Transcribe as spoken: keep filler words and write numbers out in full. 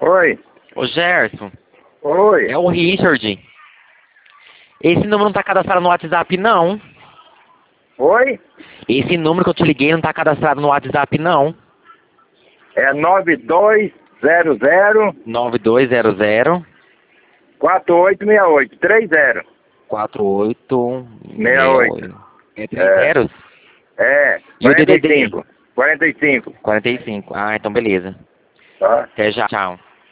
Oi. Ô Gerson, Oi. é o Richard. Esse número não tá cadastrado no WhatsApp, não. Oi? Esse número que eu te liguei não tá cadastrado no WhatsApp, não. É nove dois zero zero nove dois zero zero quatro oito seis oito. três zero. quatro oito seis oito. oito. É três É. zeros? É. E o quarenta e D D D? cinco. quarenta e cinco. quarenta e cinco. Ah, então beleza. Tá? Até já. Tchau.